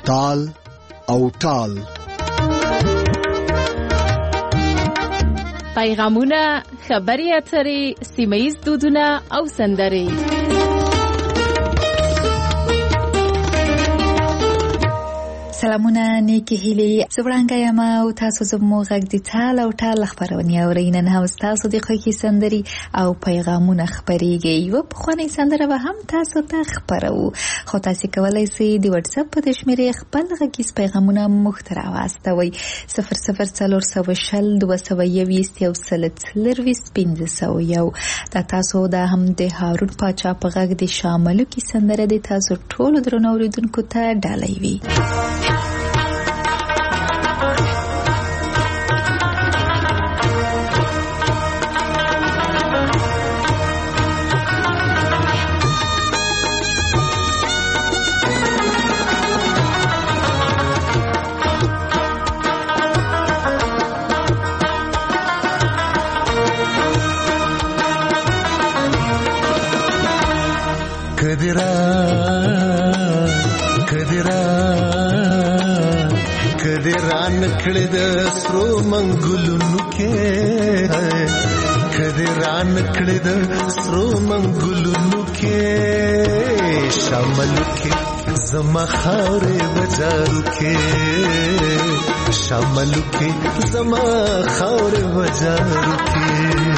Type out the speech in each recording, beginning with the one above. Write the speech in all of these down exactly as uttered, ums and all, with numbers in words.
تال او ټال. پیغامونه، خبرې اترې، سیمه ییز دودونه او سندرې. سلامونه، نیکی هیلې، زبرانګه یم او تاسو زموږ غږ د تال او ټال خبرونه اورئ. نن هم تاسو د خوښي سندرې او پیغامونه خپرېږي. یوه پخوانۍ سندره به هم تاسو ته خپروو، خو تاسو کولی شئ د واتس اپ په شمیرې خپل غږیز پیغامونه موږ ته راواستوئ. صفر صفر څلور سوه شل دوه سوه یوویشت یو سل څلرویشت پنځه سوه یو. دا تاسو دا هم د هارون پاچا په غږ د شاملو کې سندره د تاسو ټولو درنو اوریدونکو ته ډالۍ وي. کدرا کدرا کدرا نکړه د سرو منګلونو کې، کدرا نکړه د سرو منګلونو کې، شامل کې زما خاورې بازارو کې، شامل کې زما خاورې بازارو کې،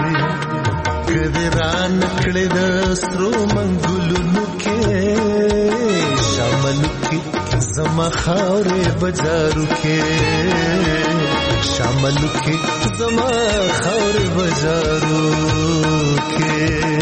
کدرا نکړه د سرو منګلونو کې، شامل کې زما خاورې بازارو کې، شامل کې زما خاورې بازارو کې.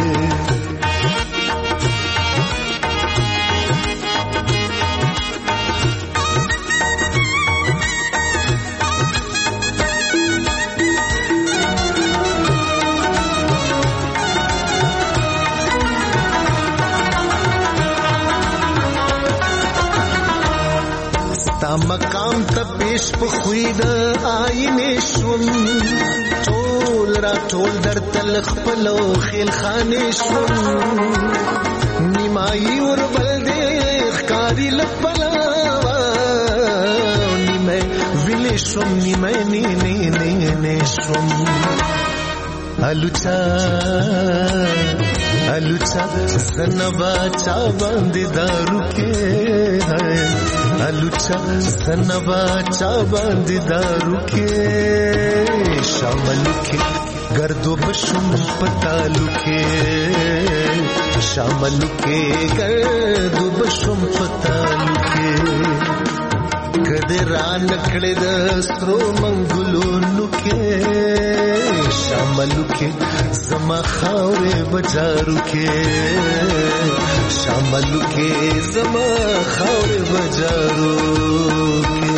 مقام ته پیش په خوید آینه شوم، ټول را ټول در تل خپلو خیل خانه شوم، نیمای ور بل دې ښکاری لپلا نیمه ویلې شوم، نیمه نه نه نه نه شوم. الوچا الوچا سنبا چا باندې دارو کې، الوچا سنبا چا باندې دارو کې، شامل کې گردو بشم پتالو کې، شامل کې گردو بشم پتالو کې، کدرا نکړه د سرو منګلونو کې، شامل کې زما خاورې بازارو کې، شامل کې زما خاورې بازارو کې.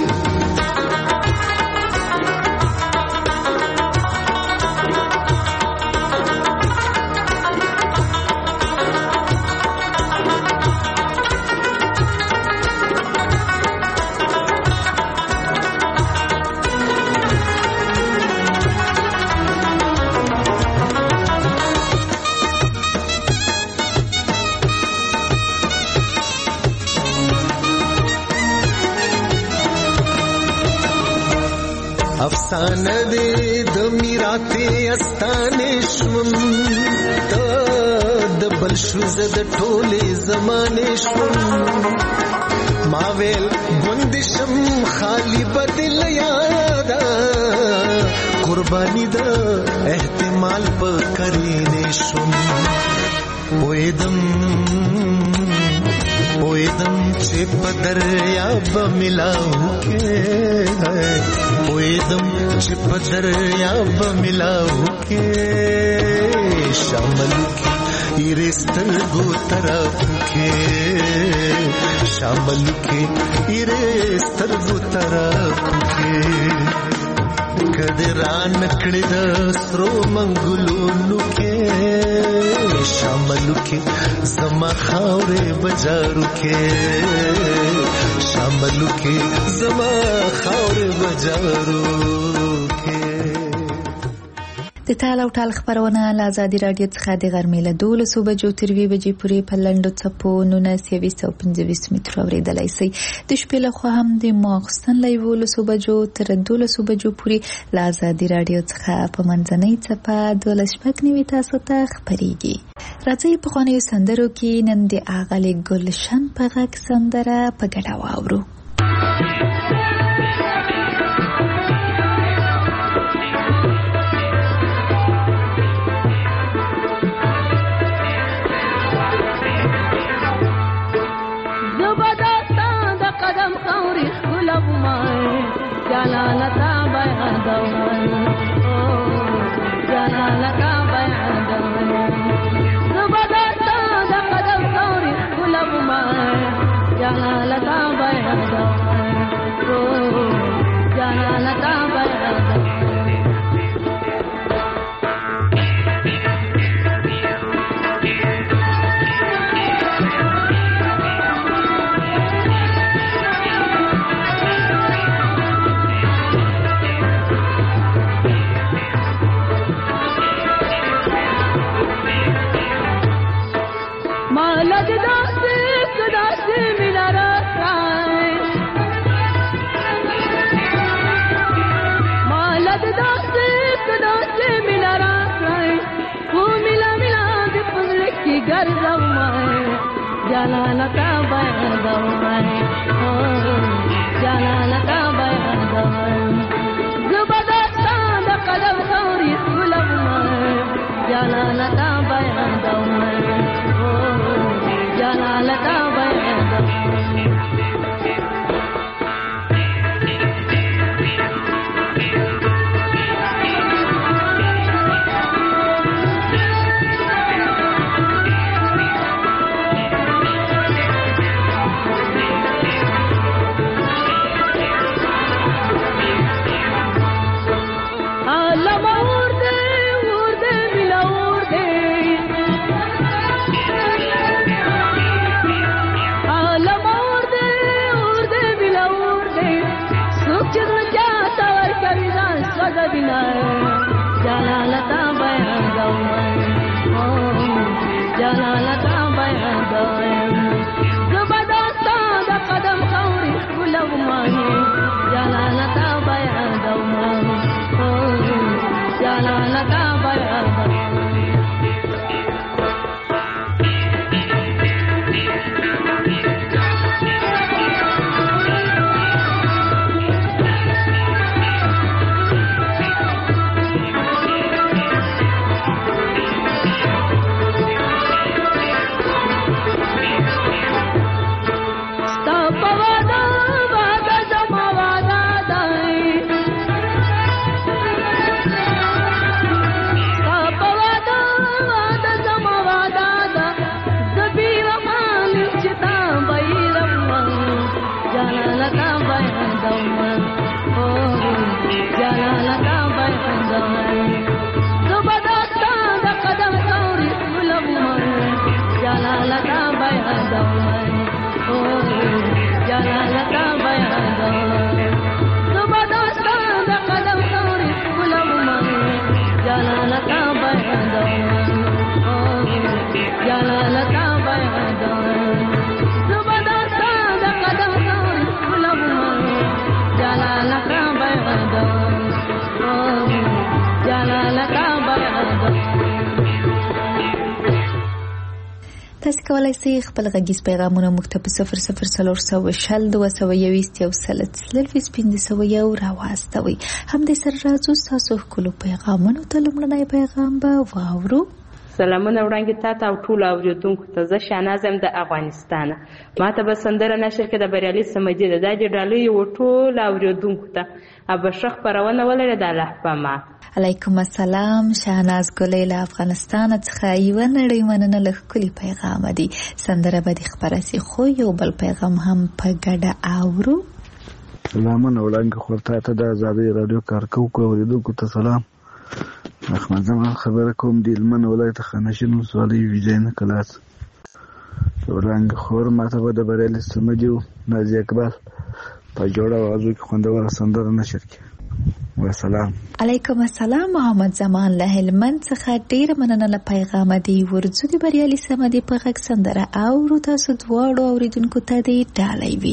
افسانه دې د میراته استانه شوم، د بل شو زد ټوله زمانه شوم، ما ویل بندشم خالی بدل یادا، قربانی د احتمال په کرینه شوم، پویدم پویدم چې په دریاب ملاو کې، پویدم چې په دریاب ملاو کې، شامل کې ایرستل گو طرف کې، شامل کې ایرستل گو طرف کې، کدرا نکړه د سرو منګلونو کې، شامل کې زما خاورې بازارو کې، شامل کې زما خاورې بازارو کې. د تال او ټال خبرونه له ازادي راډیو څخه د غرمې له دولسو بجو تر یوې بجې پورې په لنډو څپو نولس یویشت او پنځه ویشت مترو اورېدلی شئ. د شپې له خوا هم د ماخوستن له یولسو بجو تر دولسو بجو پورې له ازادي راډیو څخه په منځنۍ څپه دولس شپږ نوي تاسو ته خپرېږي. راځئ پخوانیو سندرو کې نن د اغلې ګلشن په غږ سندره په ګډه واورو. جلالتا بیادوان جلالتا بیادوان زبادتا دا قدم توری گلب مائے جلالتا بیادوان جلالتا بیادوان جلالتا بیادوان جلالتا بیادوان زبادتا دا قدم توری گلب مائے جلالتا بیادوان جلالتا بیادوان جلالتا بیادوان جلالتا بیادوان زبادتا دا قدم توری گلب مائے جلالتا بیادوان جلالتا بیادوان تاسو کولای شئ خپل غږیز پیغامونه موږ ته په صفر صفر څلور سوه شل دوه سوه یویشت یو سل څلرویشت پنځه سوه یو راواستوئ. همدې سره راځو ستاسو ښکلو پیغامونو ته. لومړنی پیغام به واورو. سلامونه وړاندې تاته او ټولو اورېدونکو ته. زه شهناز یم د افغانستانه. ما ته به سندره نشر کې د بریالي صمدي د دا ډالۍ و ټولو اورېدونکو ته به ښه خپرونه ولري د الله په امان. علیکم السلام. شهناز ګلې له افغانستان څخه یوه نړۍ مننه له ښکلي پیغامه دی. سندره به دې خپره سي، خو یو بل پیغام هم په ګډه اورو. سلامونه وړاندې خور ته د ازادۍ راډیو کارکوونکو اورېدونکو ته سلام. احمد زمان خبره کوم د هلمند ولایت خانشین ولسوالۍ ویجاینه کلاس. وړاندې خور ماته به د بریالي صمدي نازي اقبال په جوړه اوازو کې خوندوره سندره نشر کړي. وسلام. علیکم السلام. محمد زمان له هلمند څخه ډیره مننه له پیغام دی ورځو د بریالي سمدي په غږ سندره او تاسو دواړو اوریدونکو ته دی ډالۍ وي.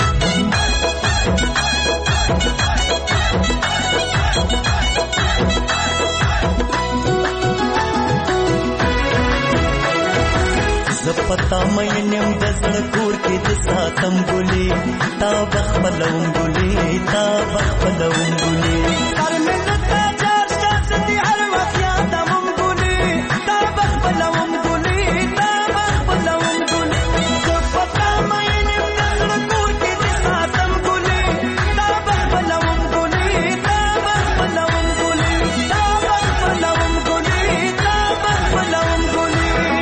زپتا مینم د زړه کور کې د ساتم ګلې تا بخپلوم ګلې تا بخپلوم ګلې هر ملت جار شاستی هر وخت یادم ګلې تا بخپلوم ګلې تا بخپلوم ګلې زپتا مینم د زړه کور کې د ساتم ګلې تا بخپلوم ګلې تا بخپلوم ګلې تا بخپلوم ګلې تا بخپلوم ګلې.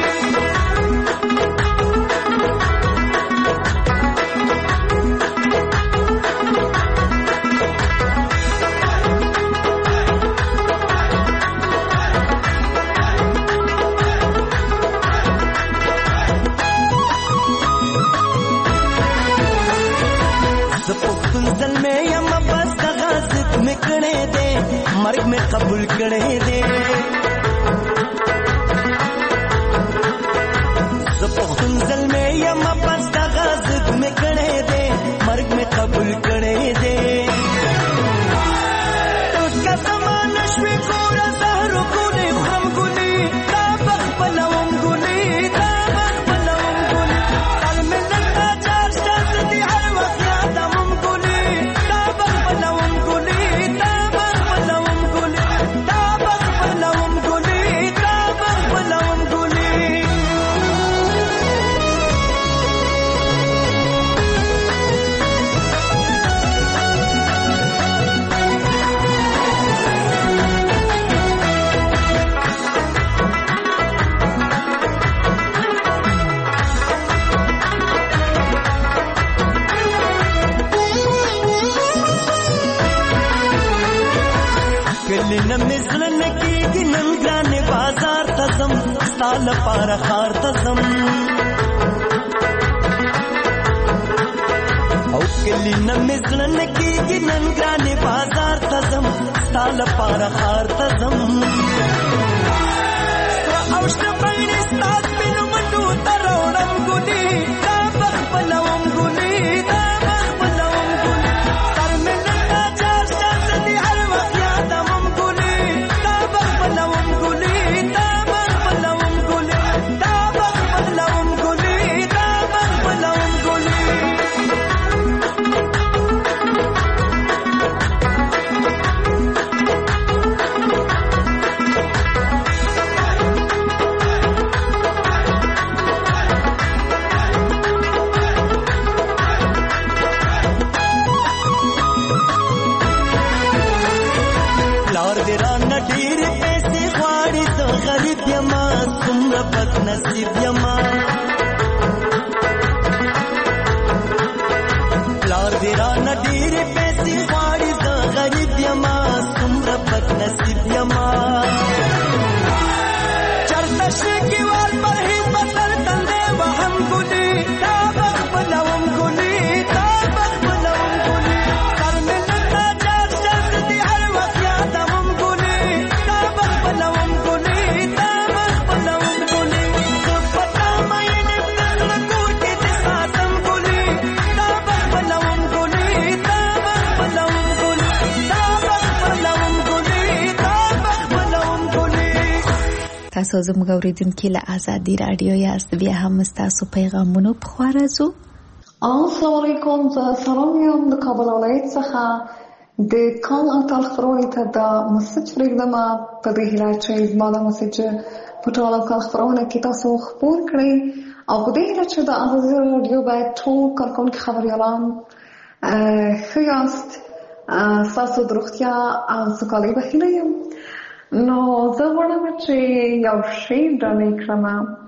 مرگ میں قبول کرے دے زپختون زل میں یم پس غازت میں کرے دے مرگ میں قبول کرے دے تو کا زمان شوی کورا زهر گلی خرم گلی تا بخبلوم گلی تا بخبلوم گلی هر ملت جار شاستی هر وقت یادم گلی تا بخبلوم گلی تا نمزلن کی ننگران بازار تزم ستال پار خار تزم او کلی نمزلن کی ننگران بازار تزم ستال پار خار تزم او شپین استاد بینو منو ترونم گلی تا بخبلوم گلی تا بخبلوم گلی سر ملتا جار شاستی هر وقت یادم نصیب یما پلار دیرا ندیر پیسی غاڑی دا غریب یما سمر بد نصیب یما چرتشی کی وال پر ہی بسر تندے وہم گلی تا بخبلوم گلی تا بخبلوم گلی سر ملتا جار شاستی ہر وقت یادم گلی تا بخبلوم گلی تا بخبلوم گلی تاسو زموږ اوریدونکي له آزادي رادیو یاست. بیا هم ستاسو پیغامونو په خوا راځو. السلام علیکم. زه سلام یم د کابل ولایت څخه د کال او تاریخ خپرونې ته د مسج پرېږدم په دې هیله چې زما د مسج په ټوله کال خپرونه کې تاسو خپور کړئ او په دې هیله چې د آزادي رادیو باید ټول کارکوونکي خبریالان ښه یاست. ستاسو د روغتیا او سوکالۍ په هیله یم. نو زه غواړم چې یو شعر ډالۍ کړم.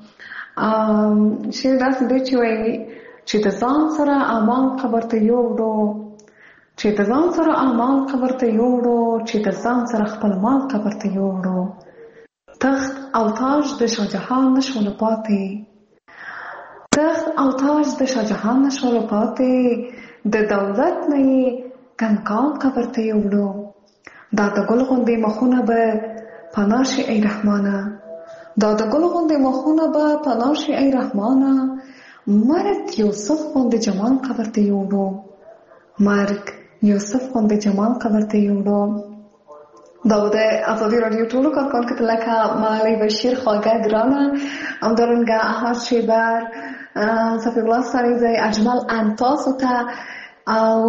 شعر داسې دی چې وایي چې د ځان سره اعمال قبر ته یوړو چې د ځان سره اعمال قبر ته یوړو چې د ځان سره خپل مال قبر ته یوړو تخت او تاج د شاهجهان نشول پاتې تخت او تاج د شاهجهان نشول پاتې د دولت نه یې کنکان قبر ته یوړو دا د ګل غوندې مخونه به پناه شي ای رحمانه، دا د ګل غوندې مخونه به پناه شي ای رحمانه. مرګ یوسف غوندې جمال قبر ته یوړو، مرګ یوسف غوندې جمال قبر ته یوړو. دا د ازادي رادیو ټولو کارکونکو ته لکه مالی بشیر، خواږه ګرانه، همدارنګه احمد شیبر، صفی الله سریزی، اجمل انتاسو ته او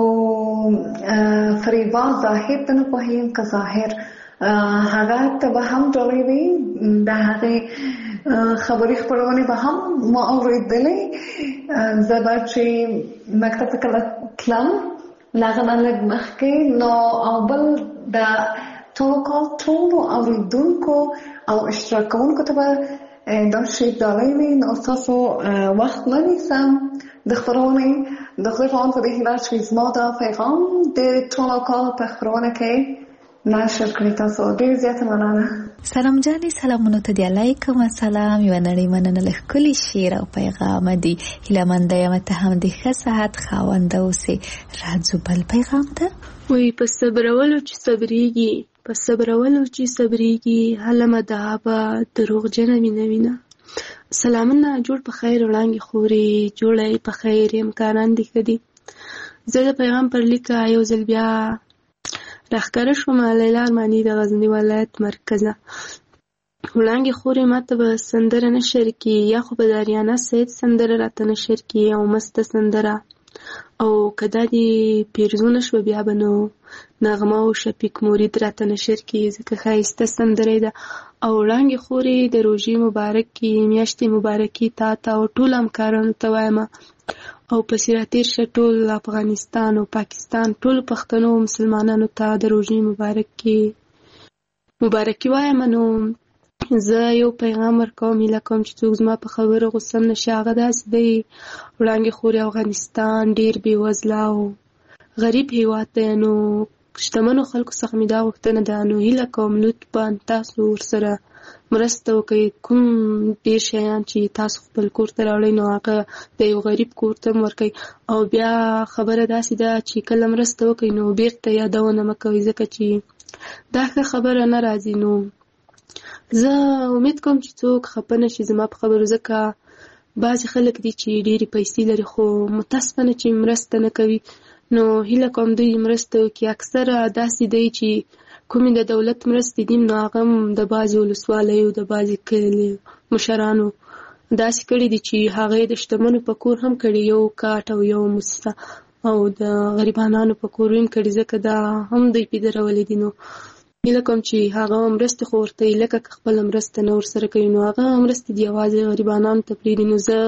فریبا ظاهر ته نه پوهیم که ظاهر هغه ته به هم ډالۍ وي، د هغې خبري خپرونې به هم ما اورېدلې. زه به چې مکتب ته کله تلم له هغه نه لږ مخکې نو او بل د ټولو کال ټولو اورېدونکو او اشتراک کوونکو ته به دا شی ډالۍ وي. نو ستاسو وخت نه نیسم د خپرونې د خدای په امان په دې هیله چې زما دا پیغام د ټولو کال په خپرونه کې نشر کړی. تاسو ډېر زیاته مننه. سلام جانې، سلامونو ته دی علیکم السلام. یوه نړۍ مننه له ښکلي شعر او پیغام دی. هیله منده یم ته هم د ښه صحت خاونده اوسې. راځو بل پیغام ته. وی په صبرولو چې صبرېږي، په صبرولو چې صبرېږي، هله مدعا دروغجنه وینه وینه. سلامونه، جوړ په خیر وړانګې خورې، جوړی په خیر، امکانان دې ښه دي. زه د پیغام پر لیکه یو ځل بیا راښکاره شومه لیلا ارماني د غزني ولایت مرکزه. وړانګې خورې ماته به سندره نشر کي، یا خو به د اریانا سید سندره راته نشر کي او مسته سندره، او که دا دې پیرزونه شوه بیا به نو نغمه او شفیق مرید راته نشر کي، ځکه ښایسته سندره ده. او وړانګې خورې د روژې مبارکې میاشتې مبارکې تا ته او ټولو همکارانو ته وایم، او پسې راتېر شه ټول افغانستان او پاکستان ټولو پښتنو او مسلمانانو ته د روژې مبارکې مبارکي وایم. نو زه یو پیغام ورکوم، هیله کوم چې څوک زما په خبرو غوسه هم نشي. هغه داسې دی، وړانګې خورې افغانستان ډېر بېوزله او غریب هېواد دی. نو شتمنو خلکو څخه مې دا غوښتنه ده، نو هیله کوم لطفا تاسو ورسره مرسته وکړئ. کوم ډېر شیان چې تاسو خپل کور ته راوړئ نو هغه د یو غریب کور ته هم ورکړئ. او بیا خبره داسې ده چې کله مرسته وکړئ نو بیرته یادونه مه کوئ، ځکه چې دا ښه خبره نه راځي. نو زه امید کوم چې څوک خفه نه شي زما په خبرو، ځکه بعضې خلک دي چې ډېرې پیسې لري خو متاسفانه چې مرسته نه کوي. نو هیله کوم دوی مرسته وکړي. اکثره داسې دی چې کومې د دولت مرستې دي نو هغه هم د بعضې ولسوالیو د بعضې کلیو مشرانو داسې کړي دي چې هغه د شتمنو په کور هم کړي، یو کاټ او یو موسسه، او د غریبانانو په کور هم کړي، ځکه دا هم دوی پیدرولې دي. نو هیله کوم چې هغه مرستې خو ورته وي، لکه که خپله مرسته نه ورسره کوي نو هغه مرستې دي یوازې غریبانانو ته پرېږدي. نو زه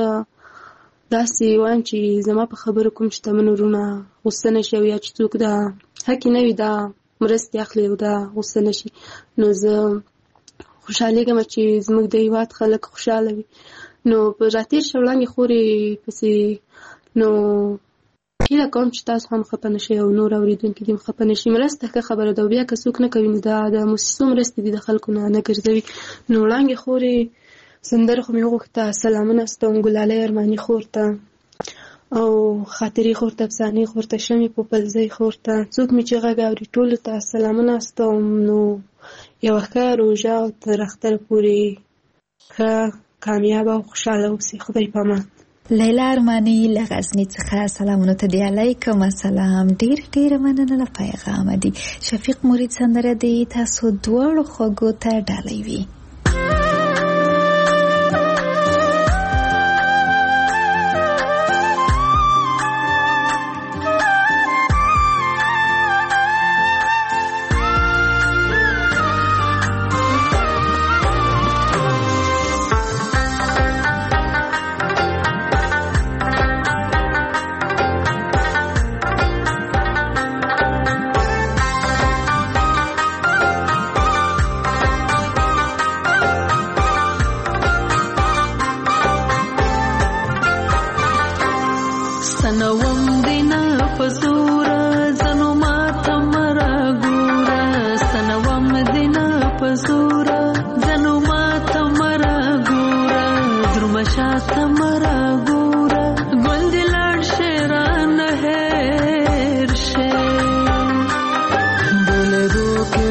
داسې وایم چې زما په خبرو کوم شتمن وروڼه غوسه نه شي، او یا چې څوک دا حق نه وي دا مرستې اخلي او دا غوسه نه شي. نو زه خوشحالېږم چې زموږ د هېواد خلک خوشحاله وي. نو په راتېر شه وړانګې خورې پسې نو هیله کوم چې تاسو هم خفه نه شئ او نور اورېدونکي دې هم خفه نه شي. مرسته ښه خبره ده، او بیا که څوک نه کوي نو دا د موسسو مرستې دي، د خلکو نه نه ګرځوي. نو وړانګې خورې سندره خو مې وغوښته، سلامونه ستوم ګلالۍ ارماني خور ته، او خاطرې خور ته، افسانې خور ته، شمې پوپلزۍ خور ته، څوک مې چې غږ اوري ټولو ته سلامونه ستوم. نو یوه ښه روژه او تر اختره پورې ښه کامیابه او خوشحاله اوسئ. خدای په امان. لیلا ارماني له غزني څخه سلامونه ته دی علیکم السلام. ډېر ډېره مننه له پیغام دی. شفیق مرید سندره دی تاسو دواړو خوږو ته ډالۍ وي. के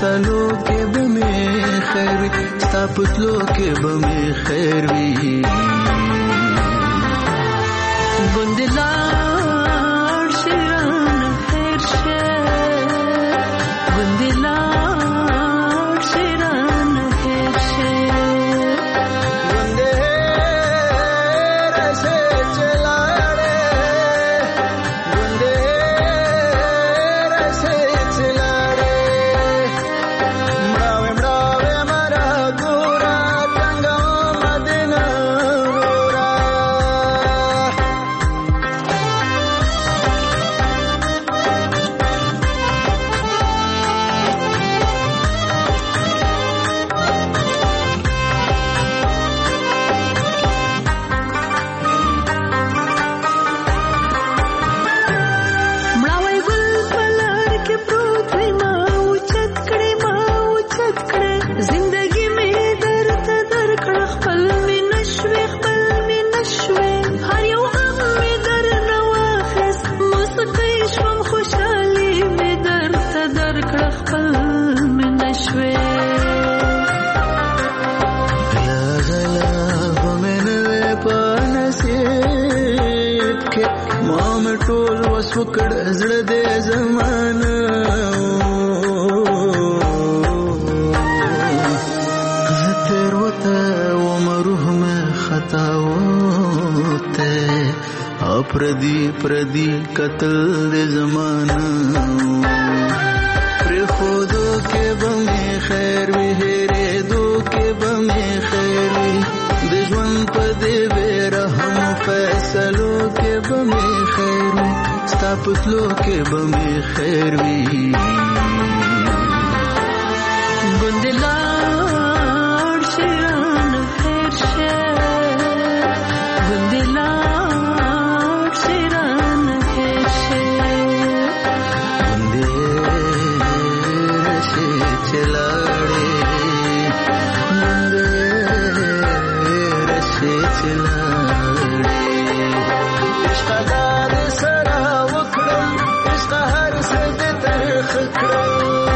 چالو کې به مې خیر وي ستا پتلو کې به مې خیر وي ګوندې لاړ شي رانه هېر شي ګوندې لاړ شي رانه هېر شي ګوندې هېره شي چې لاړې ګوندې هېره شي چې لاړې مړاوې مړاوې مره ګوره څنګه مدینه ګوره مړاوی ګل په لار کې پروت وي ما اوچت کړې ما اوچت کړې زندګي مې درته درکړه خپل مې نشوې خپل مې نشوې هر یو غم مې درنه واخیست موسیقۍ شوم خوشحالي مې درته درکړه خپل مې نشوې غلا غلا به مې نه وې په نصیب کې ما مې ټول وس وکړ زړه دې زمانه زه تېروته وم روح مې خطا وته او پردي پردي قتل دې زمانه پرېښودو کې به مې خیر وي هېرېدو کې به مې خیر وي د ژوند په دې بې رحمو فیصلو کې به مې خیر وي ستا پتلو کې به مې خیر وي ګوندې لاړ شي رانه هېر شي ګوندې لاړ شي رانه هېر شي ګوندې هېره شي چې لاړې ګوندې هېره شي چې لاړې عشقه دا دې سره وکړم عشقه هر څه دې ترخه کړم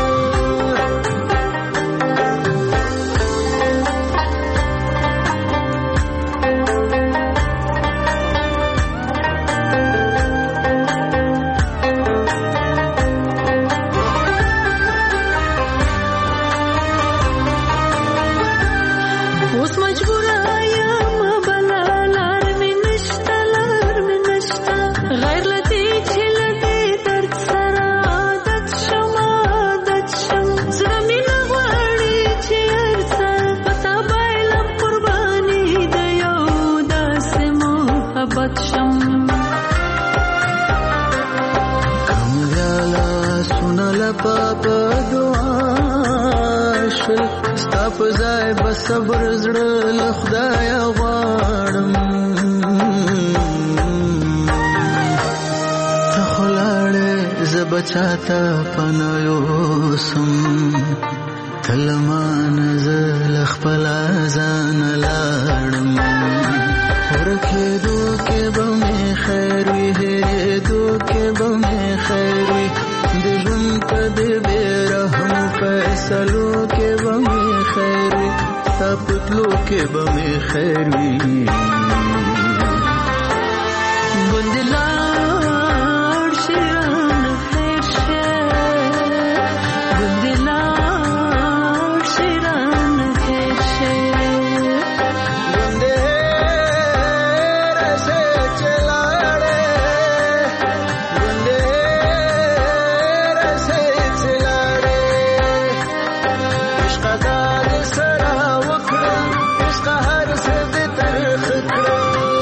اوس مجبوره یم بله لار مې نشته لار مې نشته غیر له دې چې له دې درد سره عادت شم عادت شم زړه مې نه غواړي چې هر څه په تا بایلم قرباني د یو داسې محبت شم کمزاله سونه له پاپه دعا شل ستا په ځای به صبر زړه له خدایه غواړم ته خو لاړې زه به چاته پناه یوسم ته له مانه زه له خپله ځانه لاړم ورکېدو کې به مې خیر وي هېرېدو کې به مې خیر وي د ژوند په دې بې رحمو فیصلو کې به مې خیر وي ستا پتلو کې به مې خیر وي ګوندې لاړ شي رانه هېر شي ګوندې لاړ شي رانه هېر شي ګوندې هېره شي چې لاړې ګوندې هېره شي چې لاړې عشقه دا دې سره وکړم عشقه هر څه دې ترخه کړم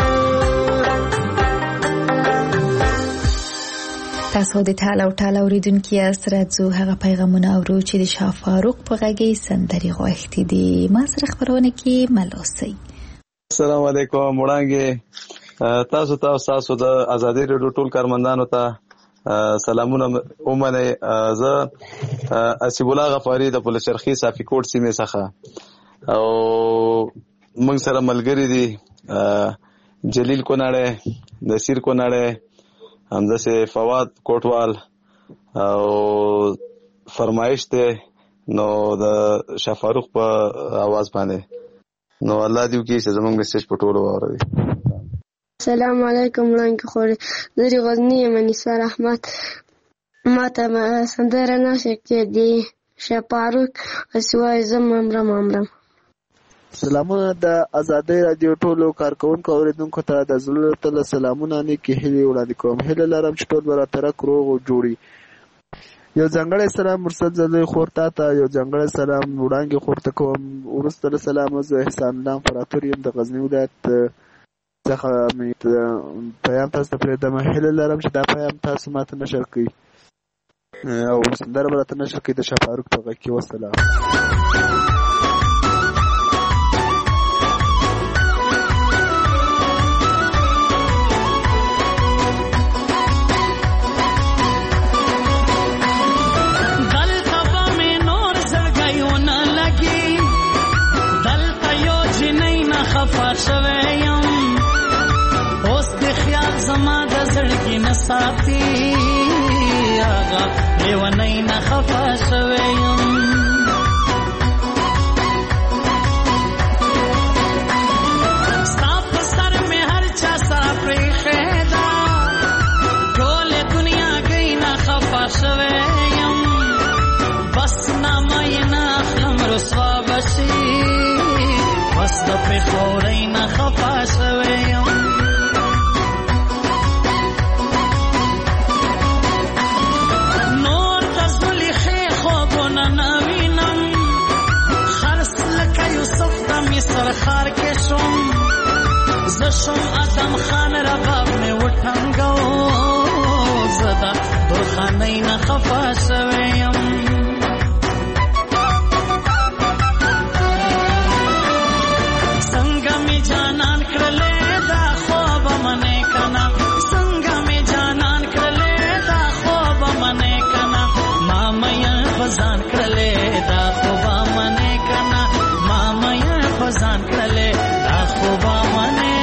تاسو د ټال او ټال اوریدونکو یاست راځو هغه پیغامونه اورو چې د شاه فاروق په غږی سندري غوښتي دي ما سره خبرونه کې ملوسي السلام علیکم وړاندې تاسو ته تاسو د ازادي رادیو ټول کارمندانو ته سلامونه اومنه زه اسیب الله غفاری د پولیس چرخی صافی کوټ سیمه څخه او موږ سره ملګری دي جلیل کوناړه نصیر کوناړه همداسه فواد کوټوال او فرمایش ته نو د شاه فاروق په आवाज باندې نو الله دې وکړي چې زموږ میسج په ټولو واوروي. السلام علیکم وړاندې خورې زه د غزني یم انیسار احمد. ما ته سندره نشه کې دی شاه فاروق اسوای زه مامرم مامرم. سلامونه د ازادۍ رادیو ټولو کارکونکو اوریدونکو ته د زړه تله سلامونه نیکې هیلې وړاندې کوم. هیله لرم چې ټول به راترک روغ او جوړي. یو ځانګړی سلام مرسد زلوی خور تا ته یو ځانګړی سلام وړاندې خور ته کوم. وروسته له سلامه زه احسان الله امپراتور یم د غزني ولایت څخه مې پیام تاسو ته پرېږدم. هیله لرم چې دا پیام تاسو ماته نشر کړئ او سندره به راته نشر کړئ د شاه فاروق په غږ کې. وسلام. شویم اوس د خیال زما د زړګي نه ساتي هغه لیونی نه خفه شویم. ستا په سر مې هر چا ساه پرېښې ده ټولې دنیا گۍ نه خفه شویم. بس نامه یې نه اخلم رسوا به شي بس د پېښورۍ نه خفه شوی یم. نور د زلیخې خوبونه نه وینم خرس لکه یوسف د مصر ښار کې شوم. زه شوم ادم خان رباب مې وټنګو زه د درخانۍ نه خفه شوی یم. ځان کړلې دا خوبه منې کنه ماما یې ځان کړلې دا خوبه منې.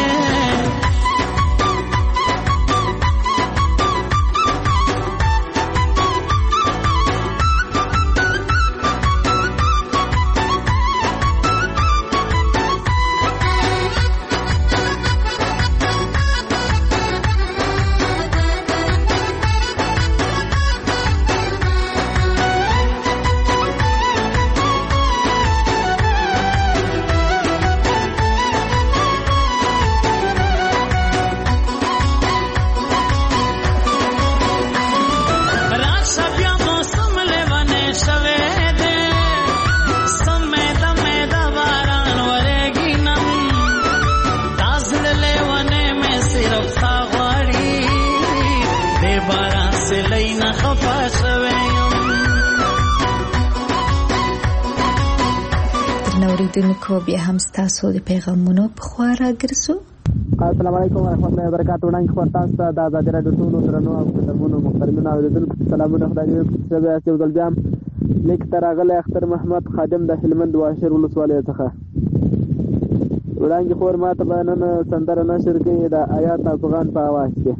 اوریدونکو بیا هم ستاسو د پیغامونو په خوا راګرځو. السلام علیکم ورحمۃ اللہ وبرکاتہ. وړاندې خبر تاسو ته د ازادۍ راډیو ټولو درنو او محترمو محترمینو اوریدونکو سلامونه. خدای دې وکړي چې یو ځل بیا لیک ته راغلی اختر محمد خادم د هلمند واشر ولسوالۍ څخه. وړاندې خبر ما ته به نن سندره نشر کړي د آیات افغان په اواز کې.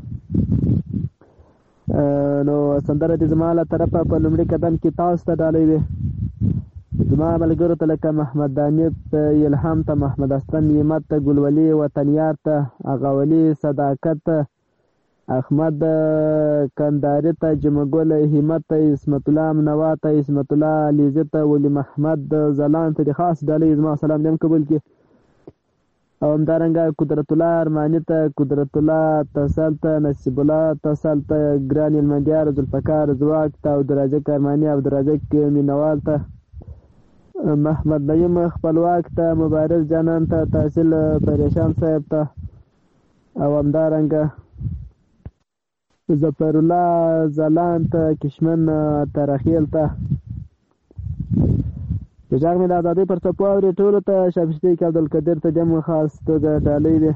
نو سندره دې زما له طرفه په لومړي قدم کې تاسو ته ډالۍ وي. زما ملګرو ته لکه محمد دانیت الهام ته محمد اسلم یمت ته ګلولي وطنیار ته اغاولي صداقت احمد کنداري ته جمګل همت ته اسمت الله منوا ته اسمت الله علیزه ته ولی محمد زلان ته خاص ډالۍ زما سلام دې قبول کړي. او همدارنګه قدرت الله ارمانی ته قدرت الله تسل ته نصیب الله تسل ته ګران المندیار ذوالفقار زواک ته او درجه کرمانی او درجه مینوال ته محمد نعیم خپلواک ته مبارک جانان ته تحصیل پریشان صاحب ته او همدارنګه ظفر الله زلان ته کشمن ترخیل ته جاګ مې د آزادۍ پر څپو اورې ټولو ته شابستی کې عبدالقدیر ته دم خاص توګه ډالۍ دی.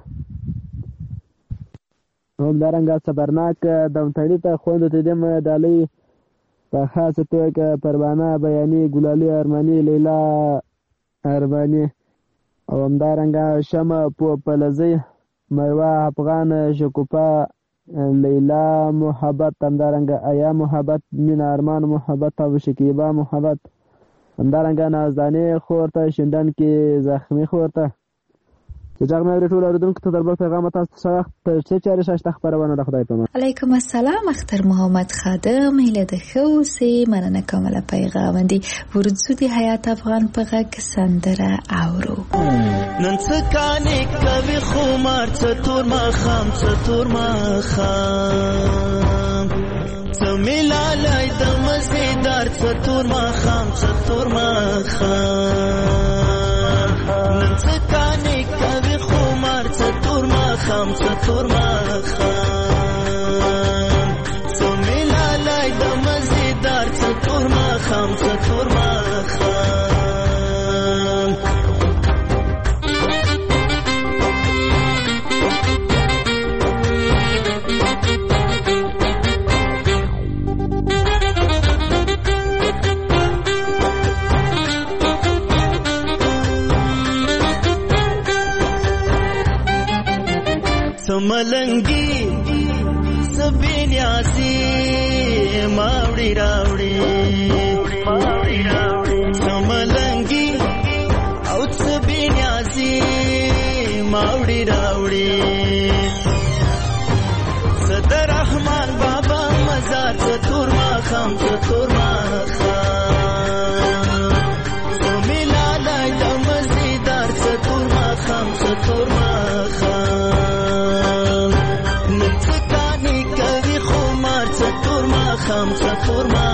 همدارنګه صبرناک دمتړي ته خوند ته دم ډالۍ په خاصه توګه پروانه بیاني ګلالي ارماني لیلا ارماني او همدارنګه شمع پلزي میوه افغان شکوپا لیلا محبت همدارنګه ایا محبت مینا ارمان محبت او شکیبا محبت همدارنګه نازدانې خور ته شینډن کې زخمي خور ته چې جغ مې ټول اوریدونکو ته دربل پیغام تاسو سره په څه چارې شاشته خبرونه د خدای په امان. علیکم السلام اختر محمد خادم هیله د خوسه مننه کوم له پیغام دی ورځو دی حیات افغان په غږ سندره اورو. نن څه کانې کوي خمار څه تور ما خام څه تور ما خام څه ملالای د مزیدار څه تور ما خام څه تور ما خام نن څه کانې کوي خمار څه تور ما خام څه تور ما خام څه ملالای د مزیدار څه تور ما خام څه تور ما خام ملنگی سبینیاسی ماوڑی راوڑی سملنگی او سبینیاسی ماوڑی راوڑی صدر رحمان بابا مزار ستور ما خام ستور ما خام سمیلا لای دمزیدار ستور ما خام ستور ما خام خام څکور ما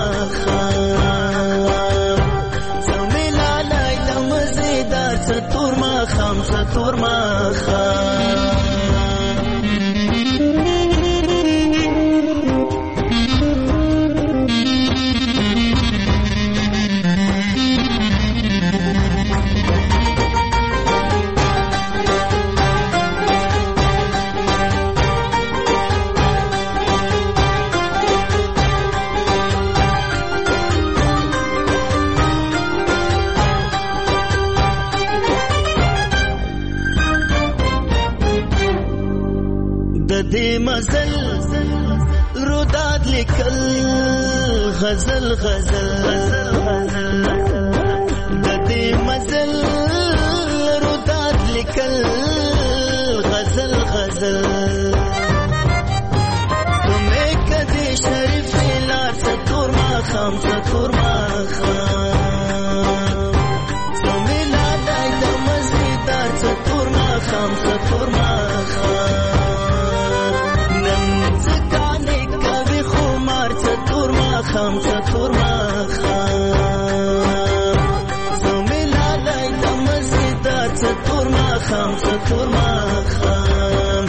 خام سمیلا لای د مزیدار څکور ما خام څکور ما خام مزل روداد لیکل غزل غزل د دې مزل روداد لیکل غزل غزل تمه کدي شریف لار ستور ما خام ستور ما خام سمیلا دای د مزیدار ستور ما خام ستور ما خام خام څکور ما خام سمیلا لای د مزیدار څکور ما خام څکور ما خام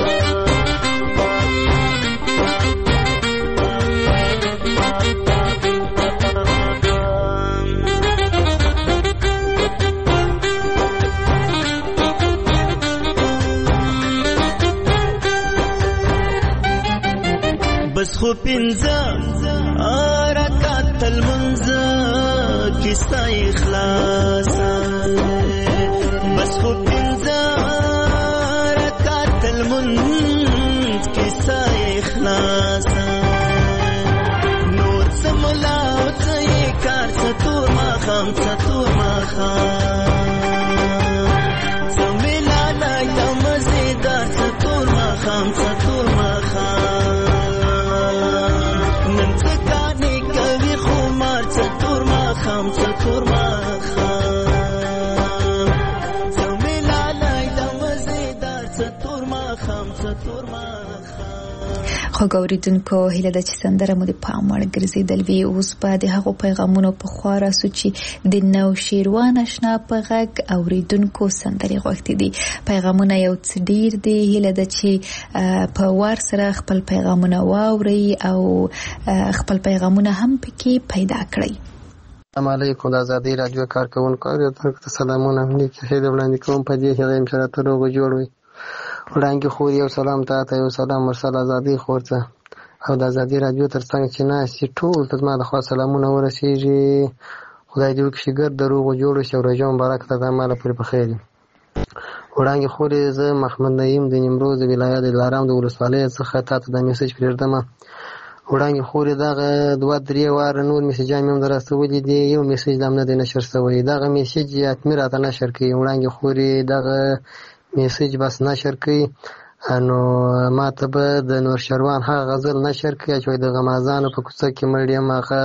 بس خو پنځه رکعت المنځ کیسه اخلاص بس خو پنځه رکعت المنځ کیسه اخلاص نور سملا او څه کار څه تور ما خام څه تور ما خام سمیلا لای د مزیدار څه تور ما خام څه تور ما خام خام څکور ما خام سمیلا لای د مزیدار څکور ما خام څکور ما خو ګوریدونکو هیله ده چې سندره مو د پام وړ ګرځېدل وي. اوس به د هغو پیغامونو په خوا راسو چې د نوشیروان اشنا په غږ اوریدونکو سندرې غوښتي دي. پیغامونه یو څه ډیر دي، هیله ده چې په وار سره خپل پیغامونه واورئ او خپل پیغامونه هم پکې پیدا کړئ. السلام علیکم. د ازادي رادیو کارکونکو اوریدونکو ته سلامونه. همدې کې هیله وړاندې کوم په دې هغه انشاءالله ته روغ جوړ وي. وړاندې خور یو سلام ته ته یو سلام مرسل ازادي خور ته او د ازادي رادیو ترڅنګ چې ناستې ټول ته زما د خوا سلامونه ورسیږي. خدای دې وکړي چې ګرد د روغ جوړ شي او روژه مبارک ته د ماله پورې په خیر. وړاندې خور زه محمد نعیم د نیمروز ولایت دلارام د ولسوالۍ څخه تا ته د میسج پرېږدم وړاندې خورې دغه دوه درې واره نور میسیجان مې هم در استولي دي، یو میسیج هم نه دی نشر شوی. دغه میسیج حتمي راته نشر کوي. وړاندې خورې دغه میسیج بس نشر کوي، نو ما ته به د نورشروان هغه غزل نشر کوي چې د غمازانو په کوڅه کې مړ یم، هغه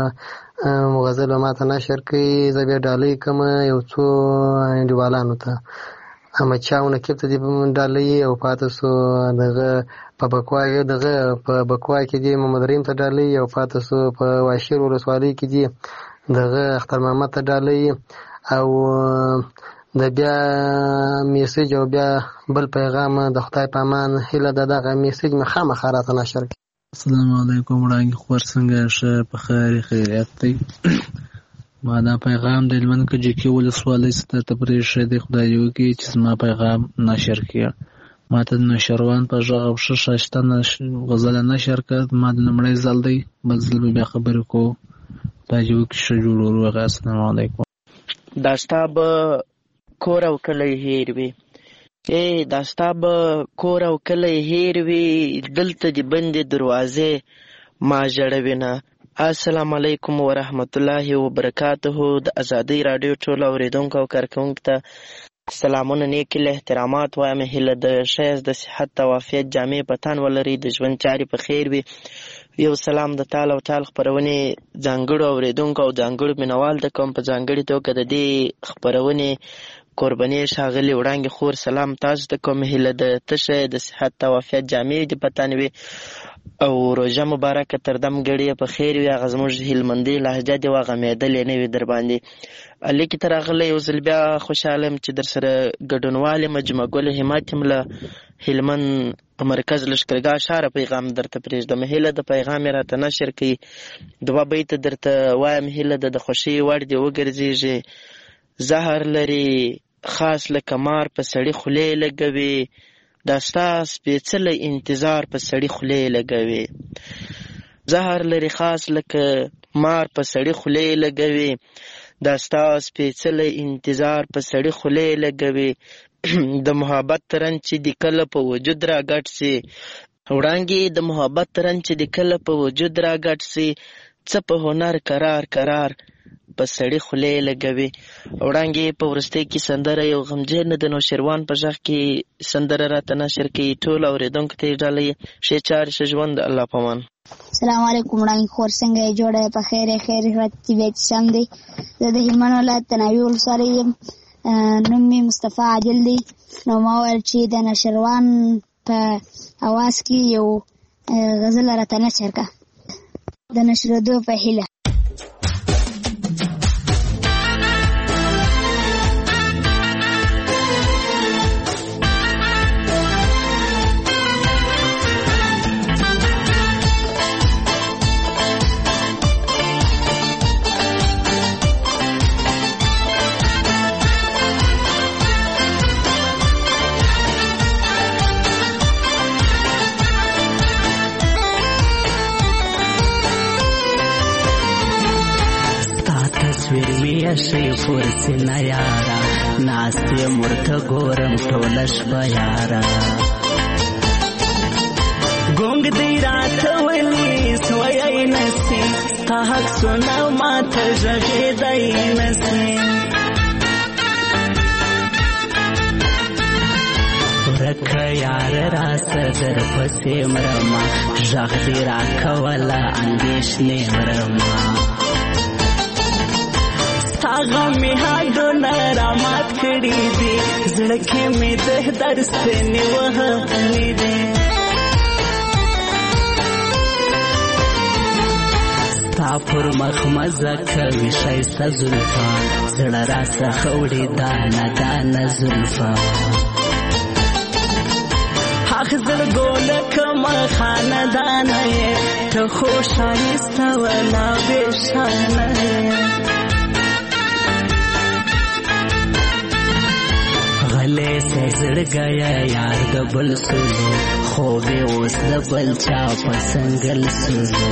غزل به ما ته نشر کوي. زه بیا ډالۍ کوم یو څو انډیوالانو ته، احمدشاه نقیب ته دې ډالۍ او پاته سو دغه په بکوا دغه په بکوا کې دې محمد رحیم ته ډالۍ او پاته سو په واشیر ولسوالۍ کې دې دغه اختر محمد ته ډالۍ او د بیا میسیج او بیا بل پیغام د خدای په امان هیله ده دغه میسیج مې خامخا راته نشر کړي. السلام علیکم وړاندې خور څنګه ښه په خیر خیریت دی. ما دا پیغام د هلمند کجکي ولسوالۍ څخه ته پرېښی دی، خدای دې وکړي چې زما پیغام نشر کړي. ما ته د نوشروان په غږ او ښه ښایسته غزله نشر کړه. ما د لومړی ځل دی، بل ځل به بیا خبرې کوو. خدای دې وکړي ښه جوړ وروغه. السلام علیکم. دا ستا به کور او کلی هیر وي، ای دا ستا به کور او کلی هیر وي، دلته دې بندې دروازې ما ژړوینه. السلام علیکم ورحمت الله وبرکاته. د ازادۍ راډیو ټولو اورېدونکو او کارکوونکو ته سلامونه، نیک له احترامات وایم. هیله د ښایست د صحت او عافیت جامې په تن ولري، د ژوند چارې په خیر وي. یو سلام د تال او تال خپرونې ځانګړو اورېدونکو او ځانګړو مینوال ته کوم. په ځانګړې توګه د دې خپرونې قرباني ښاغلي وړانګې خور سلام تاسو ته کوم. هیله د تشه د صحت او عافیت جامې دې په تن وي او روژه مبارکه تر دم ګړې په خیر وي. هغه زموږ هلمندۍ لهجه دې وغمېدلې نه وي در باندې. لیکې ته راغلی یو ځل بیا خوشحاله یم چې در سره ګډونوال یم. جمعه ګل همت یم له هلمند مرکز لښکرګاه ښاره پیغام درته پرېږدم. هیله د پیغام یې راته نشر کوي. دوه بیته درته وایم. هیله د د خوښۍ وړ دې وګرځېږي. زهر لري خاص لکه مار په سړي خولې لګوي، دا ستا سپېڅلی انتظار په سړي خولې لګوي. زهر لري خاص لکه مار په سړي خولې لګوي، دا ستا سپېڅلی انتظار په سړي خولې لګوي. د محبت رنګ چې د کله په وجود را ګډ سي، وړانګې د محبت رنګ چې د کله په وجود را ګډ سي، څه په هنر قرار قرار په سړي خولې لګوي. وړانګې په وروستۍ کې سندره یو غمجن د نوشروان په غږ کې سندره راته نشر کوي. ټول اورېدونکو ته یې ډالۍ. ښې چارې ښه ژوند، الله په امان. السلام علیکم وړانګې خور څنګه یې؟ جوړه په خیر خیر طبیعت سم دی. زه د هلمند ولایت د ناوې ولسوالۍ یم. نوم مې مصطفی عادل دی. نو ما وویل چې د نوشروان په اواز کې یو غزل راته نشر کړه د نشرېدو په هیله. شي فرسنا یارا ناستې مرته ګورم ټوله شپه یارا ګونګ دی راته ویلي سوی نسي ستا حق سونه ماته غږېدی نسي ورکه یار راسه در پسې مرمه غږ دې راکوله اندېښنې مرمه غمې هډونه رامات کړي دي زړه کې مې د درسنې وهلې دي ستا پر مخ مزه کوي ښایسته زلفان زړه راڅخه وړي دانه دانه زلفان حق زړګو لکه خاندانه یې ته خو ښایسته ولا بېشانه یې غلې سه زړګیا یار د بل سولو خوبې اوس د بل چا په سنګل سولو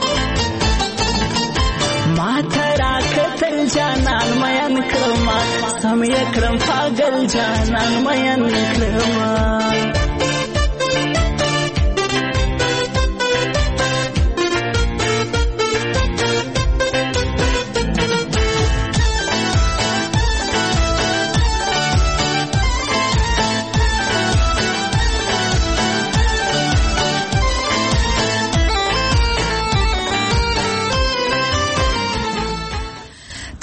ما ته راکتل جانان مین کړما سم یې کړم پاگل جانان مین کړما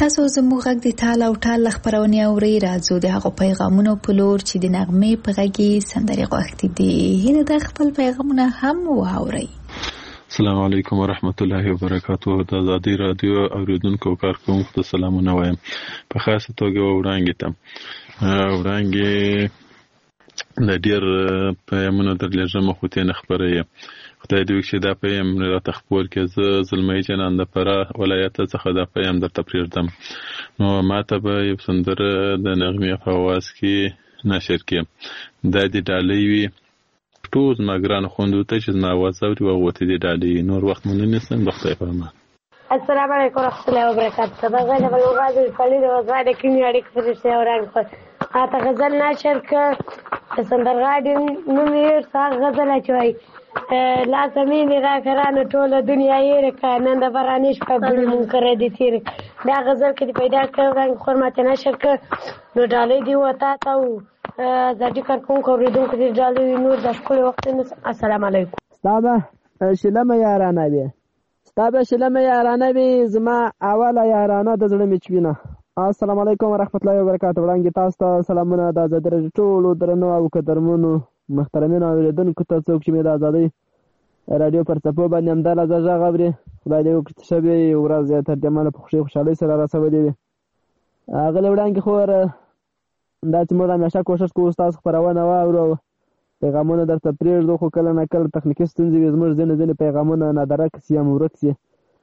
تاسو زموږ غږ د تال او ټال خبرونه اورئ. راځو د هغو پیغامونو په لور چې د نغمې په غږ کې سندرې غوښتي دي. هیله ده خپل پیغامونه هم واورئ. السلام علیکم ورحمت الله وبرکاته. د آزادي رادیو اوریدونکو او کارکوونکو ته سلامونه وایم. په خاصه توګه وړاندې ته وړاندې د ډېر پیغامونه درلېږم خو ته نه خبره خدای دې وکړي دا پیغام راته خپور کړي. زه زلمی جنان د فراه ولایت څخه دا پیغام درته پرېږدم. نو ماته به یو سندره د نغمې په اواز کې نشر کړي. دا د ډالۍ وي ټول زما ګرانو خویندو ته چې زما اواز اوري وغوتې دې ډالۍ. نور وخت مو نه نیسم. د خدای په امان. السلام علیکم ورحمت الله وبرکاته. دا غږ د غازی خلیل وزای د کیمیا اړیکې فرشته اورنګ اته غزل نشر ک سندرغاډي نو مې څنګه غزل اچوي لا زمين را کرانه ټوله دنیا یې رکا نن د برانیش په بل منکر دي تیر دا غزل کې پیدا کړم خرمت نشر ک نو ډالې دی وتا تا او ځکه کار کوم کوریدون کې ډالې نور د خپل وخت. السلام علیکم. ستابه شلمه یارانه بي ستابه شلمه یارانه بي زما اوله یارانه د زړه میچوینه. السلام علیکم ورحمت الله وبرکاته. وړاندې تاسو ته سلامونه. د آزادۍ ټولو درنو او قدرمنو محترمین اوریدونکو ته څوک چې مې د آزادۍ رادیو پر څپو باندې همدغه غږ اوري خدای دې وکړي چې شبې ورځ یې تر جماله په خوشۍ خوشحالۍ سره راسولې وي. هغه وړاندې خو دا چې موږ همیشه کوشش کوو ستاسو خپرونه واورو پیغامونه درته پرېږدو خو کله نه کله تخنیکي ستونزې وي. زموږ ځینې ځینې پیغامونه نادرک سي یا ورک سي.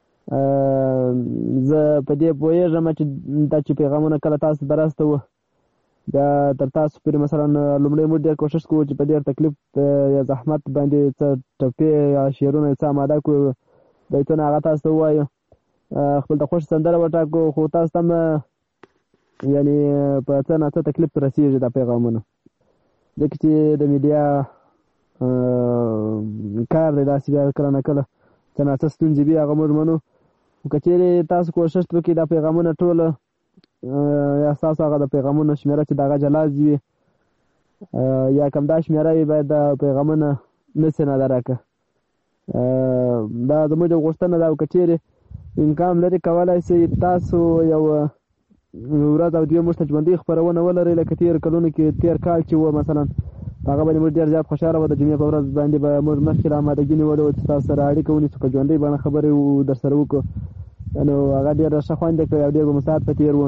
زه په دې پوهېږم چې دا چې پیغامونه کله تاسو ته راستوو دا تر تاسو پورې مثلا لومړی موږ ډېر کوشش کوو چې په ډېر تکلیف یا زحمت باندې څه ټپې یا شعرونه څه اماده کړو بیتونه هغه تاسو ته ووایو خپل د خوښ سندره وټاکو خو تاسو ته هم یعنې په څه نه څه تکلیف رسېږي دا پیغامونه ځکه چې د میډیا کار دی داسې بیا کله نه کله څه نه څه ستونزې وي هغه موږ منو. خو که چېرې تاسو کوشش وکړئ دا پیغامونه ټوله یا ستاسو هغه د پیغامونو شمېره چې د هغه جلا وي یا کم دا شمېره وي باید دا پیغامونه نسي نادرکه. دا زموږ غوښتنه ده او که چېرې امکان لري کولی شئ تاسو یو ورځ او دوې موږ ته ژوندۍ خپرونه ولرئ لکه تېر کلونو کې تېر کال چې و مثلا هغه باندې موږ ډېر زیات خوشحاله وو. د جمعې په ورځ باندې به موږ مخکې له امادګي نیولې وه چې تاسو سره اړیکه ونیسو په ژوندۍ بڼه خبرې در سره وکړو. نو هغه ډېره ښه خوند یې کړی او ډېر به مو ساعت په تېر و.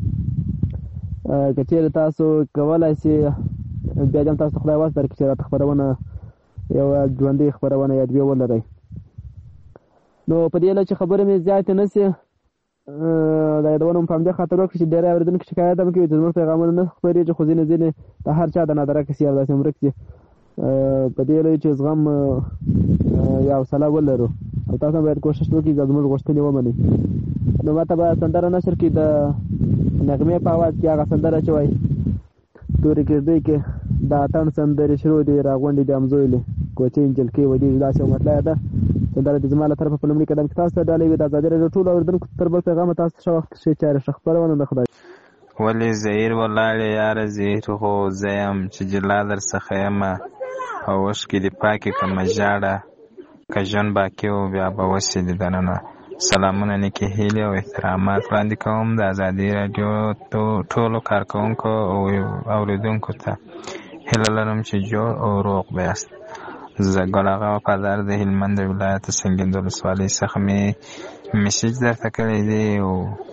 که چېرې تاسو کولی شئ بیا دې هم تاسو ته خدای وس درکړي چې راته خپرونه یوه ژوندۍ خپرونه یا دوې ولرئ. نو په دې چې خبرې مې زیاتې نه شي دا یادونه مو په همدې خاطر وکړي چې ډېری اورېدونکي شکایت هم کوي چې زموږ پیغامونه نه خپرېږي خو ځینې ځینې د هر چا د نادرکه سي او داسې هم ورک سي. په دې لوی چې زغم یا حوصله ولرو او تاسو هم باید کوشش وکړئ چې زموږ غوښتنې ومنئ. نو ماته به سندره نشر کړي د نغمې په اواز کې هغه سندره چې وایي تورې کېږدۍ کې د اتڼ سندرې شروع دي راغونډې دي همزویلې کوچۍ نجلکۍ ودېږي داسې یو مطلع ده. سندره د زما له طرفه په لومړي قدم کې تاسو ته ډالۍ وي. د آزادۍ راډیو ټولو اورېدونکو تر بل پیغامه تاسو ته ښه وخت ښې چارې ښه خپرونه د خدای. ولې زهیر ولاړې یاره زهیر خو زه یم چې جلا در څخه یمه او اوښکې دې پاکې کړمه ژاړه که ژوند باقي و بیا به وسې دې دننه. سلامونه نیکې هیلې او احترامات وړاندې کوم د آزادۍ راډیو ټولو کارکوونکو او اورېدونکو ته. هیله لرم چې جوړ او روغ بیاست. زه ګل آغا وفادار د هلمند ولایت سنګین د ولسوالۍ څخه مې میسیج درته کړی دی او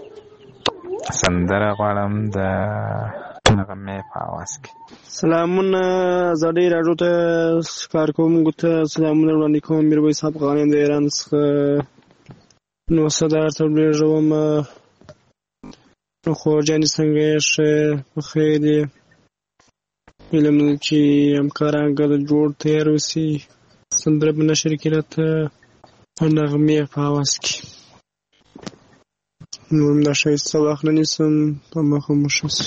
سندره غواړم د نغمې په اواز کې. سلامونه آزادۍ راډیو ته کارکوونکو ته سلامونه وړاندې کوم. میرویس افغان یم د ایران څخه. نو صدر ته ولېږوم. نو خور جانې څنګه یې ښه په خیر یې علم چې همکاران ګډ جوړ تیار اوسي سندره به نشر کړي راته نغمې په اواز کې. نور هم دا ښایسته وخت نه نیسم په مخه مو ښه شي.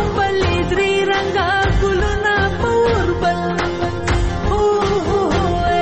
Oh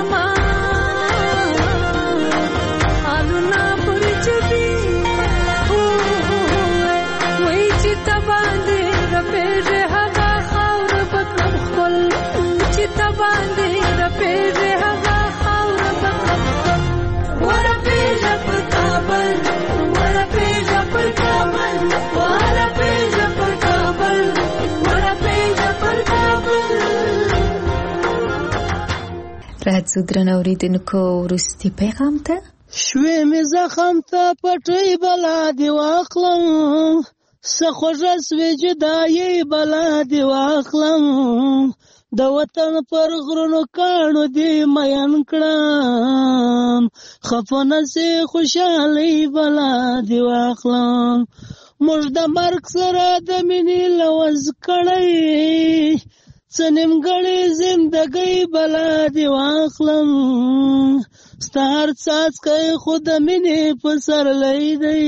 زما آلونا پر چبی وای چې تباندې رپېږې هغه خاوره بکم خپل چې تباندې رپېږې هغه خاوره بکم خپل ورپېږه پر کابل ورپېږه پر کابل ورپېږه پر کابل ورپېږه پر کابل. راځو درنو اوریدونکو وروستي پیغام ته. شوې مې زخم ته پټۍ بلا دې واخلم څه خوږه سوې جدایۍ بلا دې واخلم د وطن پر غرونو کاڼو دې مین کړم خفه نسې خوشحالۍ بلا دې واخلم موږ د مرګ سره د مینې لوز کړی څه نیمګړې زندګۍ بلا دې واخلم ستا هر څاڅکی خو د مینې پسرلی دی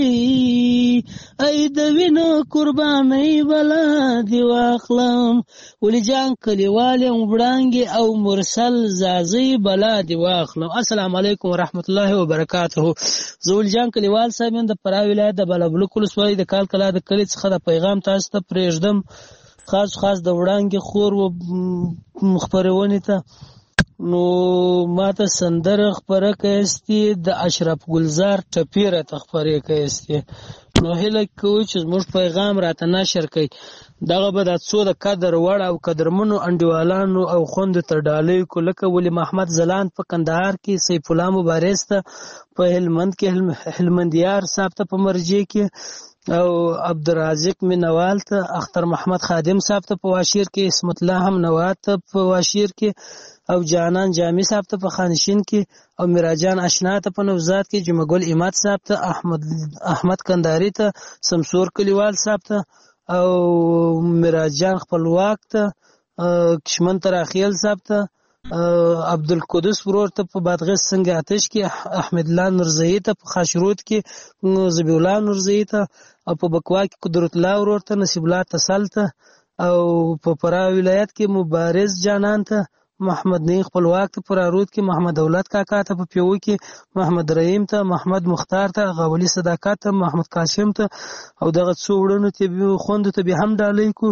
ای د وینو قربانۍ بلا دې واخلم ولی جان کلیوال یم وړانګې او مرسل زازۍ بلا دې واخلم. السلام علیکم ورحمت الله وبرکاته. زه ولی جان کلیوال صاحب یم د فراه ولایت د بالابلوک ولسوالۍ د کال کلا د کلي څخه د پیغام تاسو ته پرېږدم خاص خاص د وړانګې خور و خپرونې ته. نو ماته سندره خپره کایستې د اشرف ګلزار ټپې راته خپرې کایستې نو هیله کوو چې زموږ پیغام راته نشر کړئ. دغه به دا څو د قدر وړ او قدرمنو انډیوالانو او خوندو ته ډالۍ کو لکه ولی محمد زلان په کندهار کې، سیف الله مبارز ته په هلمند کې، هلمندیار صاحب ته په مرجې کې، او عبدالرازق مینوال ته، اختر محمد خادم صاحب ته په واشیر کې، اسمت الله هم نوات ته په واشیر کې، او جانان جامی صاحب ته په خانشین کې، او میراجان اشنا ته په نوزاد کې، جمعه ګل اماد صاحب ته، احمد احمد کندهاری ته، سمسور کلیوال صاحب ته، او میراجان خپلواک ته، کشمن تراخیل صاحب ته، عبدالقدس ورور ته په بادغیس سنگ آتش کې، احمد الله نورزئی ته په خاشرود کې، زبی الله نورزئی ته، او په بکوا کې قدرت الله ورور ته، نصیب الله تسل ته، او په فراه ولایت کې مبارز جانان ته، محمد نعیم خپلواک ته، پر رود کې محمد دولت کاکا ته، په پیو کې محمد رحیم ته، محمد مختار ته، غولی صداقت ته، محمد قاسم ته، او دغه څو وړونو ته خوندو ته به هم ډالۍ کو.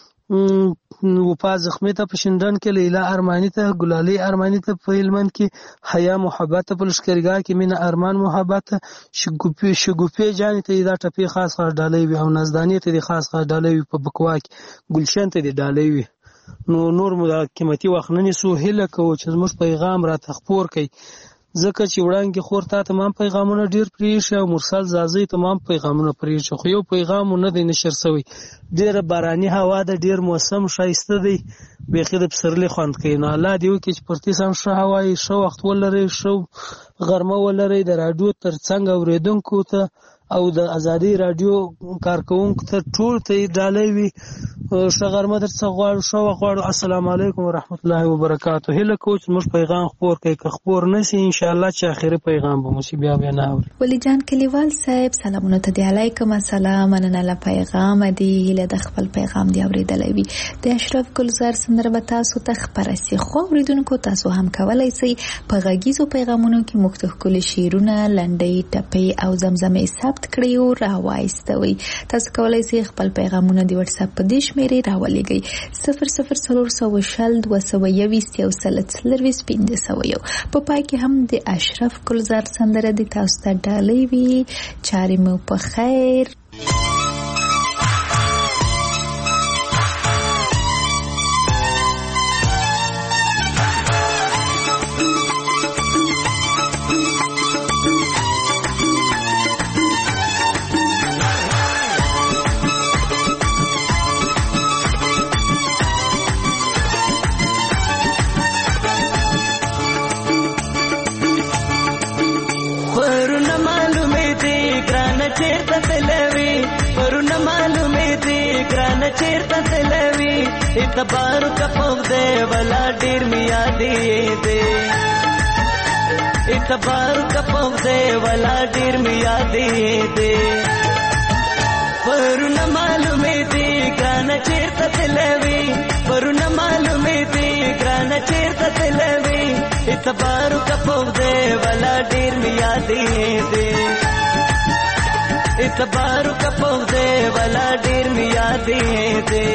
وفا زخمی ته په شندن کې، لیلا ارمانی ته، ګلالي ارمانی ته په هلمند کې، حیا محبت ته په لښکرګاه کې، مینا ارمان محبت ته، شګوفي شګوفي جانې ته دا ټپې خاص خاص ډالۍ وي، او نازدانې ته د خاص خاص ډالۍ وي، په بکوا کې ګلشن ته د ډالۍ وي. نو نور مو دا قیمتي وخت نه نیسو، هیله کوو چې زموږ پیغام راته خپور کړئ، ځکه چې وړاندې خور تا تمام پیغامونه ډیر پریښي او مرسل زازۍ تمام پیغامونه پریښي، خو یو پیغام نه دی نشر شوی. ډیره باراني هوا ده، ډیر موسم ښایسته دی، بیخي د پسرلي خوند کوي. نو الله دې وکړي چې پرتې سم ښه هوا وي، ښه وخت ولرئ، ښه غرمه ولرئ. د راډیو تر څنګ اورېدونکو ته او د ازادي راډیو کارکونکو ته ټول ته ډالۍ وي، ښه غرمه درڅخه غواړو، ښه وخت غواړو. السلام علیکم ورحمت الله وبرکاته. هیله کوو چې موږ پیغام خپور کړئ، که خپور نه سي انشاءالله چې آخري پیغام به مو سي بیا بیا نه اوري. ولی جان کلیوال صاحب سلامونه ته دی، علیکم السلام، مننه له پیغام دی، هیله د خپل پیغام دی اورېدلی وي. د اشرف ګلزار سندره به تاسو ته خپره سي، خو اورېدونکو تاسو هم کولی سئ په غږیزو پیغامونو کې موږ ته ښکلي شعرونه، لنډۍ، ټپې او زمزمې ثبت کړئ او راوایستوئ. تاسو کولی سئ خپل پیغامونه د وټساپ په دې شمېرې راولېږئ: صفر صفر څلور سوه شل دوه سوه یوویشت یو سل څلرویشت پنځه سوه یو. په پای کې هم د اشرف ګلزار سندره د تاسو ته ډالۍ وي. چارې مو په خیر. چیرته تلوي پرونه معلومه دي ګران چیرته تلوي اعتبار کپو دے ولا ډیر میا دی دے اعتبار کپو دے ولا ډیر میا دی دے پرونه معلومې دي ګرانه چیرته تلوي پرونه معلومې دي ګرانه چیرته تلوي اعتبار کپوغ دې ولا ډیر می یادې دي اعتبار کپوغ دې ولا ډیر می یادې دي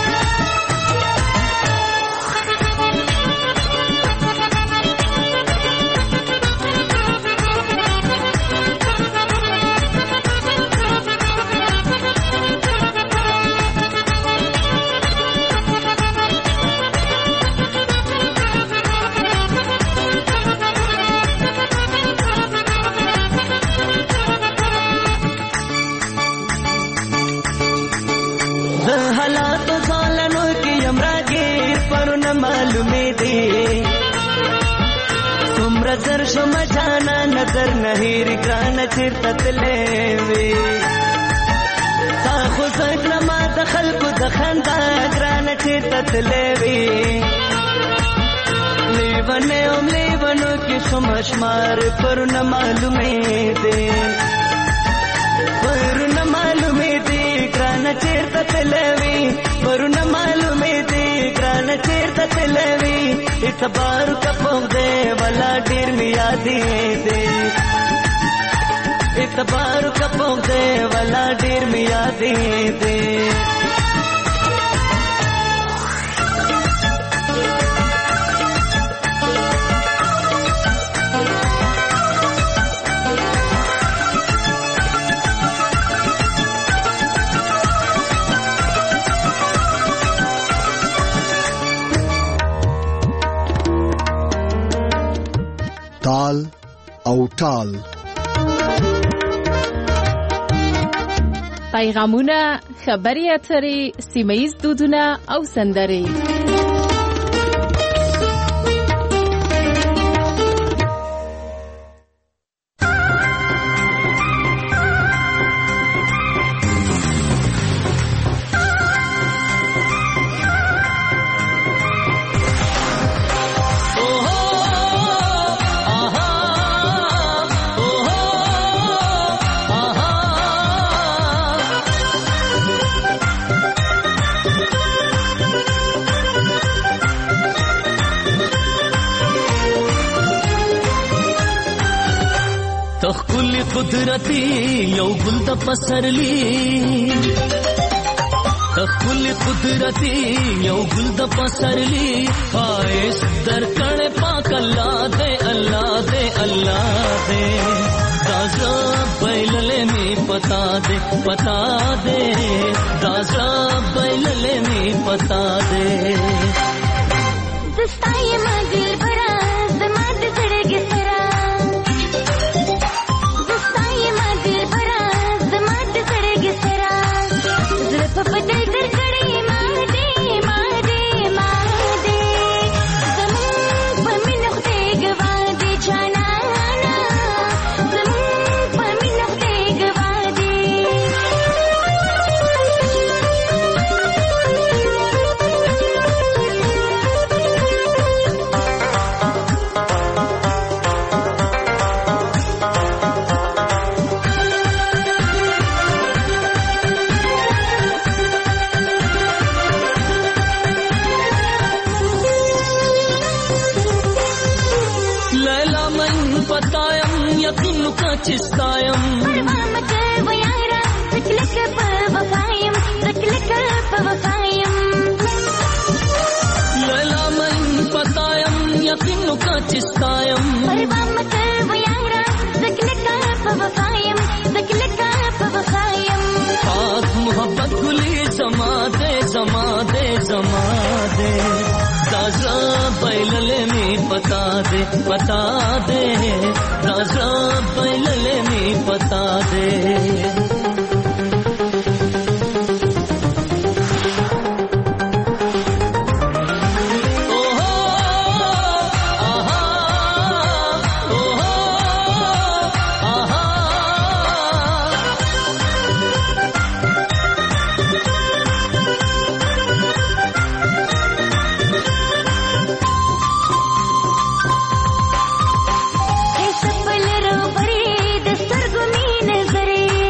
नजर शम जाना नजर नहीं रिग्राना चिरता तलेवी साखो सगरमा दखल को दखंदा ग्राना चिरता तलेवी लेवने ओम लेवनो की समशमार पर न मालूमे दे पर न मालूमे दे ग्राना चिरता तलेवी पर न मालूमे दे ग्राना चिरता तलेवी इतबार कपोग दे वला डीर में यादी दे इतबार कपोग दे वला डीर में यादी दे ताल او ټال پیغامونه خبري اترې سیمه‌یز دودونه او سندرې قدرتی یو گل د پسرلی تخل قدرتی یو گل د پسرلی خواهش در کړه پاک الله دې الله دې الله دې دازا بیللې می پتا دې پتا دې دازا بیللې می پتا دې دستای مدل برا زمات زړګي سره بدل در کړي ما دې ما دې ما دې زمون په مینه دې ګوا دې جانا زمون په مینه دې ګوا دې چستایم پرمامت و یارا ذکلک په وفایم ذکلک په وفایم لیلا من پتایم یقین کا چستایم پرمامت و یارا ذکلک په وفایم ذکلک په وفایم پاک محبت گلی زما دے زما دے زما دے دازا بیللے می پتا دے پتا دے دازا بیللے می پتا دے سپل رو بری د سترګو می نظرې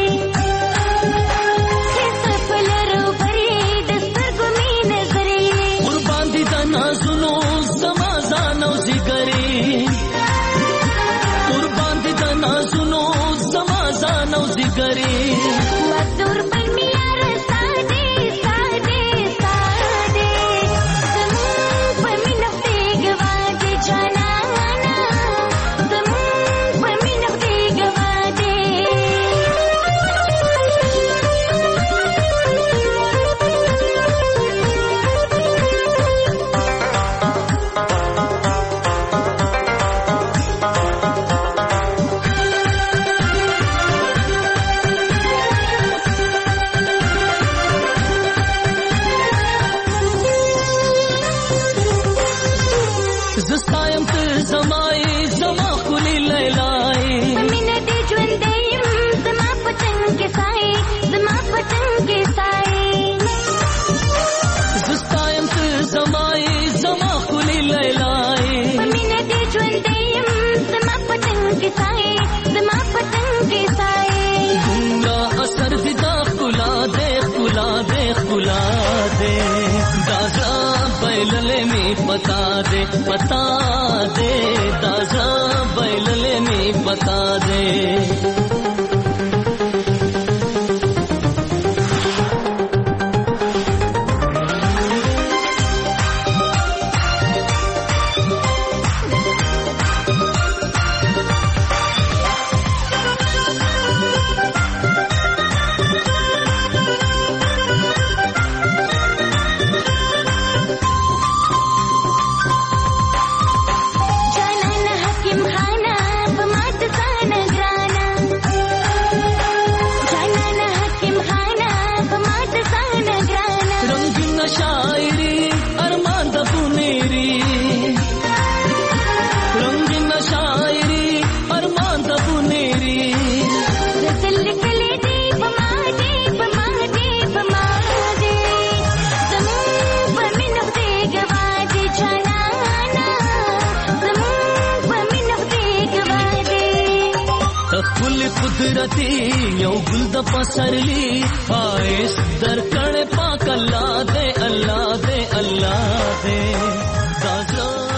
पता दे ताजा बैलले मी बता दे कुदरती यौ गुल द पसरली फाइस दरकण पाक अल्लाह दे अल्लाह दे अल्लाह दे दाजा